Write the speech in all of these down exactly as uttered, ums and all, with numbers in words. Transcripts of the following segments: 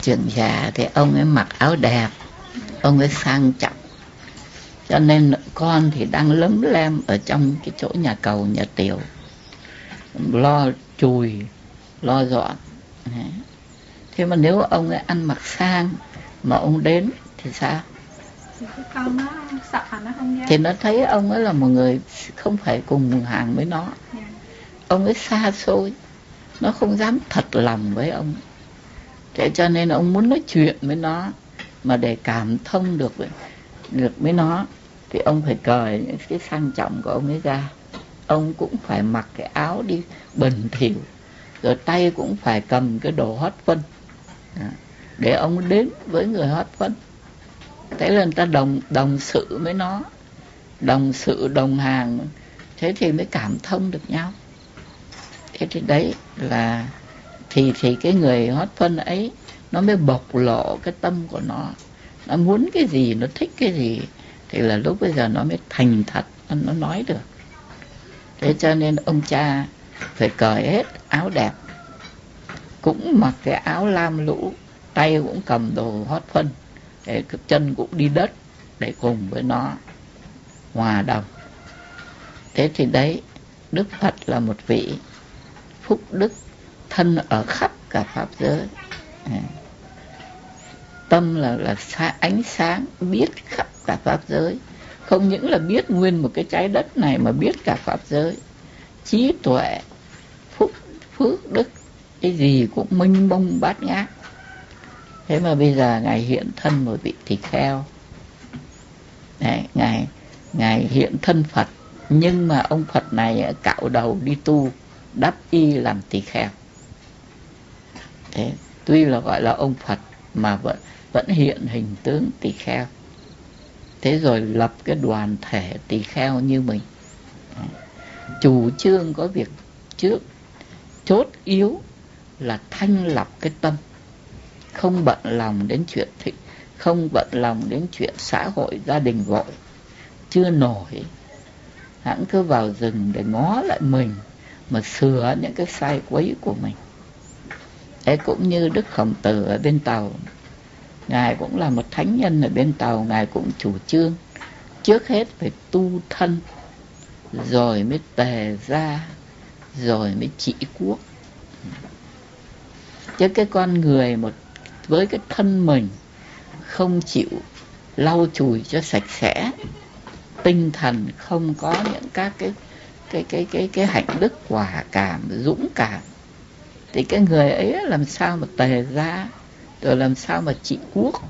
trưởng giả thì ông ấy mặc áo đẹp, ông ấy sang trọng, cho nên con thì đang lấm lem ở trong cái chỗ nhà cầu nhà tiểu, lo chùi lo dọn. Thế mà nếu ông ấy ăn mặc sang mà ông đến thì sao? Thì cái con nó sợ nó không ra. Thì nó thấy ông ấy là một người không phải cùng hàng với nó. Yeah. Ông ấy xa xôi, nó không dám thật lòng với ông. Thế cho nên ông muốn nói chuyện với nó, mà để cảm thông được với, được với nó thì ông phải cởi những cái sang trọng của ông ấy ra. Ông cũng phải mặc cái áo đi bẩn thỉu, rồi tay cũng phải cầm cái đồ hót phân để ông đến với người hót phân. Thế là người ta đồng, đồng sự với nó, đồng sự đồng hàng, thế thì mới cảm thông được nhau. Thế thì đấy là thì thì cái người hót phân ấy nó mới bộc lộ cái tâm của nó, nó muốn cái gì, nó thích cái gì, thì là lúc bây giờ nó mới thành thật, nó nói được. Thế cho nên ông cha phải cởi hết áo đẹp, cũng mặc cái áo lam lũ, tay cũng cầm đồ hót phân, để chân cũng đi đất để cùng với nó hòa đồng. Thế thì đấy, Đức Phật là một vị phúc đức thân ở khắp cả pháp giới. Tâm là là ánh sáng biết khắp cả pháp giới, không những là biết nguyên một cái trái đất này mà biết cả pháp giới. Trí tuệ, phúc, phước, đức, cái gì cũng mênh mông bát ngát. Thế mà bây giờ Ngài hiện thân một vị tỳ kheo. Đấy, Ngài, Ngài hiện thân Phật, nhưng mà ông Phật này cạo đầu đi tu, đắp y làm tỳ kheo. Thế, tuy là gọi là ông Phật mà vẫn, vẫn hiện hình tướng tỳ kheo. Thế rồi lập cái đoàn thể tỳ kheo như mình. Chủ trương có việc trước, chốt yếu là thanh lọc cái tâm, không bận lòng đến chuyện thị, không bận lòng đến chuyện xã hội gia đình vội, chưa nổi, hãng cứ vào rừng để ngó lại mình mà sửa những cái sai quấy của mình. Đấy, cũng như Đức Khổng Tử ở bên Tàu, Ngài cũng là một thánh nhân ở bên Tàu, Ngài cũng chủ trương trước hết phải tu thân, rồi mới tề gia, rồi mới trị quốc. Chứ cái con người một với cái thân mình không chịu lau chùi cho sạch sẽ, tinh thần không có những các cái cái cái cái cái hạnh đức quả cảm, dũng cảm, thì cái người ấy làm sao mà tề gia, rồi làm sao mà trị quốc.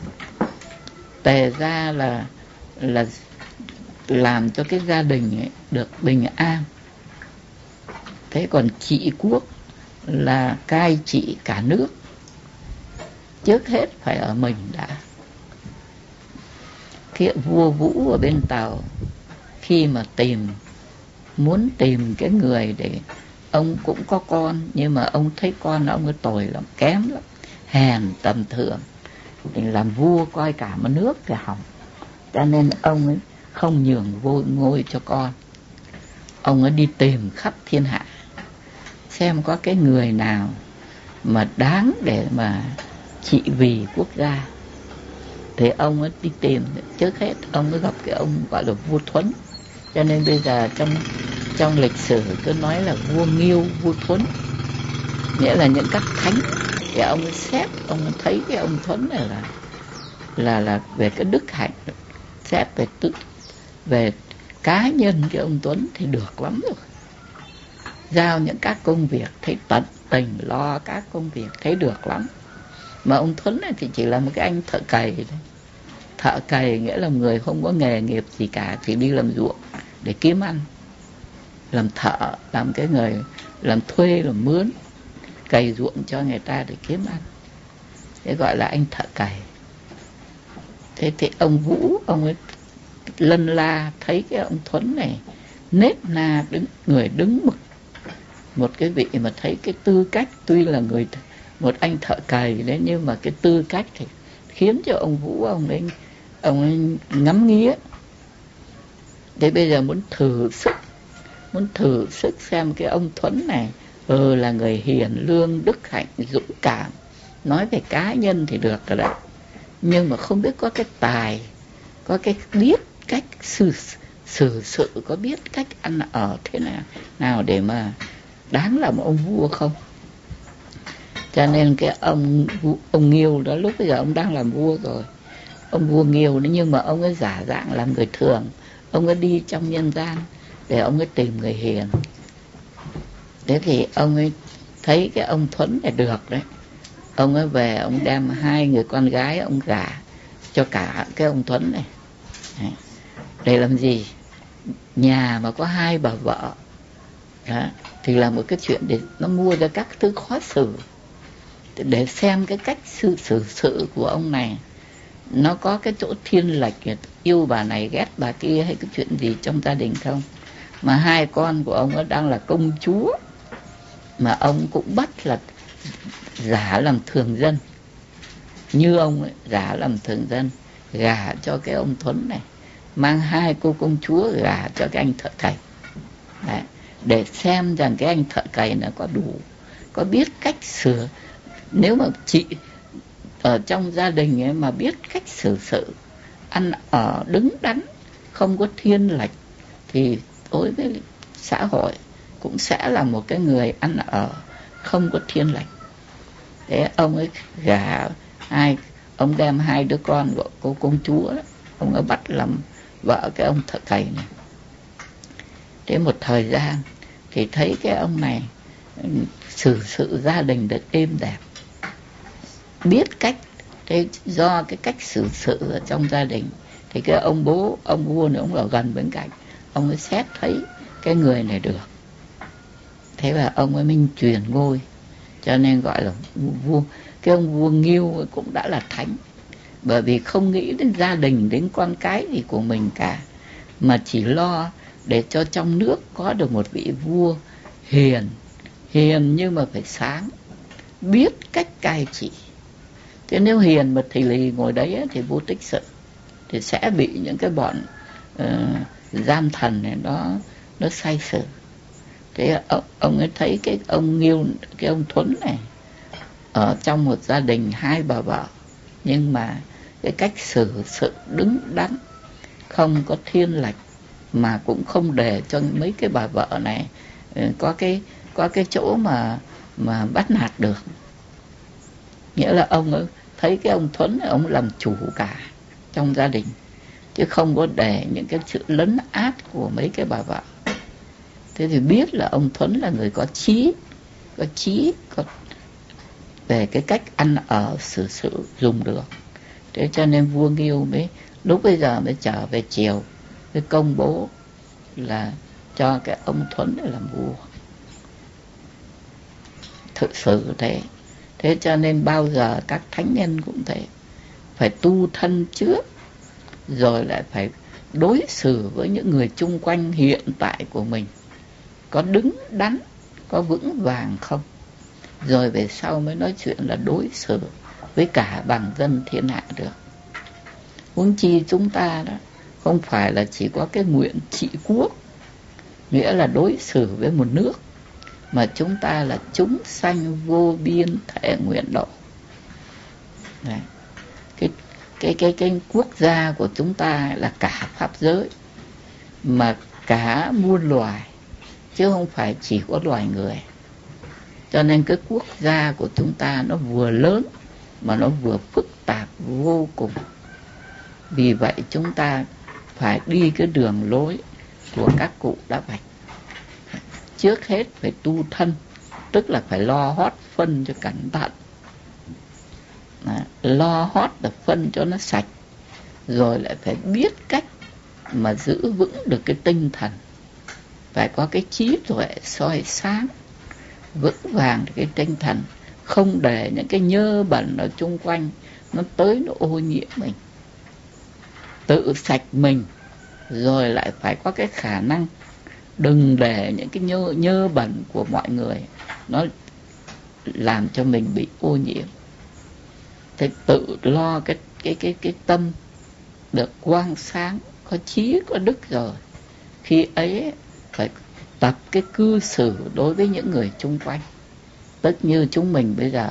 Tề gia là là làm cho cái gia đình ấy được bình an. Thế còn trị quốc là cai trị cả nước. Trước hết phải ở mình đã. Cái vua Vũ ở bên Tàu, khi mà tìm, muốn tìm cái người để ông cũng có con, nhưng mà ông thấy con ông ấy tồi lắm, kém lắm, hèn tầm thường, thì làm vua coi cả một nước thì hỏng. Cho nên ông ấy không nhường vô ngôi cho con. Ông ấy đi tìm khắp thiên hạ, xem có cái người nào mà đáng để mà trị vì quốc gia. Thì ông ấy đi tìm, trước hết ông ấy gặp cái ông gọi là vua Thuấn. Cho nên bây giờ trong trong lịch sử cứ nói là vua Nghiêu, vua Thuấn, nghĩa là những các thánh. Thì ông ấy xét, ông ấy thấy cái ông Thuấn này là là là về cái đức hạnh, xét về tự về cá nhân cái ông Tuấn thì được lắm rồi. Giao những các công việc thấy tận tình lo các công việc thấy được lắm. Mà ông Thuấn này thì chỉ là một cái anh thợ cày thôi. Thợ cày nghĩa là người không có nghề nghiệp gì cả, chỉ đi làm ruộng để kiếm ăn, làm thợ, làm cái người làm thuê, làm mướn, cày ruộng cho người ta để kiếm ăn. Thế gọi là anh thợ cày. Thế thì ông Vũ, ông ấy lân la thấy cái ông Thuấn này nết na đứng, người đứng mực, một cái vị mà thấy cái tư cách, tuy là người một anh thợ cày đấy, nhưng mà cái tư cách thì khiến cho ông Vũ ông ấy ông ấy ngắm nghía. Thế bây giờ muốn thử sức, muốn thử sức xem cái ông Thuấn này ừ là người hiền lương, đức hạnh, dũng cảm, nói về cá nhân thì được rồi đấy, nhưng mà không biết có cái tài, có cái biết cách xử xử sự, có biết cách ăn ở thế nào nào để mà đáng làm ông vua không. Cho nên cái ông ông Nghiêu đó, lúc bây giờ ông đang làm vua rồi, ông vua Nghiêu đó, nhưng mà ông ấy giả dạng làm người thường, ông ấy đi trong nhân gian để ông ấy tìm người hiền. Thế thì ông ấy thấy cái ông Thuấn này được đấy, ông ấy về ông đem hai người con gái ông gả cho cả cái ông Thuấn này. Đấy. Để làm gì? Nhà mà có hai bà vợ đó, thì là một cái chuyện để nó mua ra các thứ khó xử, để xem cái cách xử xử sự của ông này nó có cái chỗ thiên lệch, yêu bà này ghét bà kia hay cái chuyện gì trong gia đình không. Mà hai con của ông ấy đang là công chúa, mà ông cũng bắt là giả làm thường dân, như ông ấy giả làm thường dân, gả cho cái ông Thuấn này, mang hai cô công chúa gả cho cái anh thợ cày. Đấy, để xem rằng cái anh thợ cày nó có đủ, có biết cách sửa. Nếu mà chị ở trong gia đình ấy mà biết cách xử sự, ăn ở đứng đắn, không có thiên lệch, thì đối với xã hội cũng sẽ là một cái người ăn ở không có thiên lệch. Thế ông ấy gả hai, ông đem hai đứa con của cô công chúa đó, ông ấy bắt làm vợ cái ông thợ cày này. Thế một thời gian thì thấy cái ông này xử sự gia đình được êm đẹp, biết cách. Thế do cái cách xử sự ở trong gia đình thì cái ông bố, ông vua này, ông ở gần bên cạnh, ông ấy xét thấy cái người này được, thế là ông ấy minh truyền ngôi, cho nên gọi là vua. Cái ông vua Nghiêu cũng đã là thánh, bởi vì không nghĩ đến gia đình, đến con cái gì của mình cả, mà chỉ lo để cho trong nước có được một vị vua hiền, hiền nhưng mà phải sáng, biết cách cai trị. Chứ nếu hiền mà thì lì ngồi đấy ấy, thì vô tích sự, thì sẽ bị những cái bọn uh, gian thần này nó nó sai sử. Thế ông, ông ấy thấy cái ông Nghiêu, cái ông Thuấn này ở trong một gia đình hai bà vợ, nhưng mà cái cách xử sự đứng đắn, không có thiên lệch, mà cũng không để cho mấy cái bà vợ này có cái có cái chỗ mà mà bắt nạt được. Nghĩa là ông ấy thấy cái ông Thuấn này, ông làm chủ cả trong gia đình, chứ không có để những cái sự lấn át của mấy cái bà vợ. Thế thì biết là ông Thuấn là người có trí, có trí, có về cái cách ăn ở xử sự dùng được. Thế cho nên vua Nghiêu mới lúc bây giờ mới trở về triều, mới công bố là cho cái ông Thuấn để làm vua. Thực sự thế. Thế cho nên bao giờ các thánh nhân cũng thế, phải tu thân trước, rồi lại phải đối xử với những người chung quanh hiện tại của mình có đứng đắn, có vững vàng không, rồi về sau mới nói chuyện là đối xử với cả bằng dân thiên hạ được. Huống chi chúng ta đó không phải là chỉ có cái nguyện trị quốc, nghĩa là đối xử với một nước, mà chúng ta là chúng sanh vô biên thể nguyện độ. Đấy. Cái, cái, cái, cái quốc gia của chúng ta là cả pháp giới, mà cả muôn loài, chứ không phải chỉ có loài người. Cho nên cái quốc gia của chúng ta nó vừa lớn mà nó vừa phức tạp vô cùng. Vì vậy chúng ta phải đi cái đường lối của các cụ đã vạch. Trước hết phải tu thân, tức là phải lo hót phân cho cẩn thận. Đó, lo hót là phân cho nó sạch, rồi lại phải biết cách mà giữ vững được cái tinh thần, phải có cái trí tuệ soi sáng, vững vàng cái tinh thần, không để những cái nhơ bẩn ở chung quanh nó tới nó ô nhiễm mình. Tự sạch mình, rồi lại phải có cái khả năng đừng để những cái nhơ, nhơ bẩn của mọi người nó làm cho mình bị ô nhiễm. Thế tự lo cái cái cái cái tâm được quang sáng, có trí có đức rồi, khi ấy phải tập cái cư xử đối với những người chung quanh. Tức như chúng mình bây giờ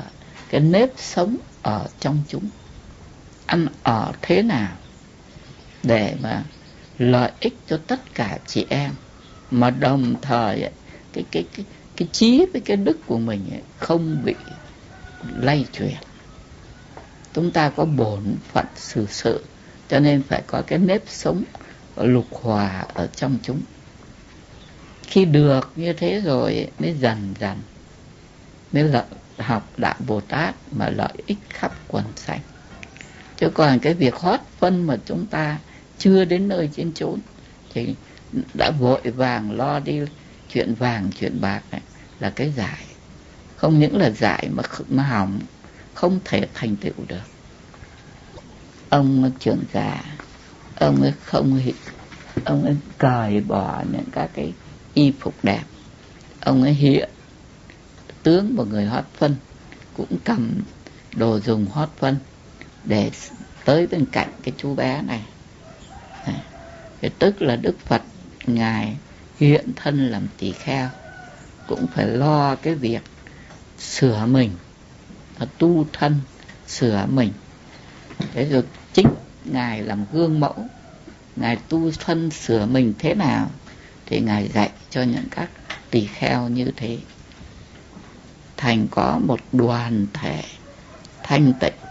cái nếp sống ở trong chúng, ăn ở thế nào để mà lợi ích cho tất cả chị em, mà đồng thời ấy, cái cái cái cái chí với cái đức của mình ấy, không bị lay chuyển. Chúng ta có bổn phận xử sự, cho nên phải có cái nếp sống lục hòa ở trong chúng. Khi được như thế rồi mới dần dần mới lợi, học Đạo Bồ Tát mà lợi ích khắp quần sanh. Chứ còn cái việc hót phân mà chúng ta chưa đến nơi trên chốn thì đã vội vàng lo đi chuyện vàng chuyện bạc này, là cái giải. Không những là giải mà, mà hỏng, không thể thành tựu được. Ông trưởng giả, ông ấy không ông ấy cởi bỏ những các cái y phục đẹp, ông ấy hiện tướng một người hót phân, cũng cầm đồ dùng hót phân để tới bên cạnh cái chú bé này. Thì tức là Đức Phật Ngài hiện thân làm tỳ kheo, cũng phải lo cái việc sửa mình, tu thân sửa mình. Thế rồi chính Ngài làm gương mẫu, Ngài tu thân sửa mình thế nào thì Ngài dạy cho những các tỳ kheo như thế, thành có một đoàn thể thanh tịnh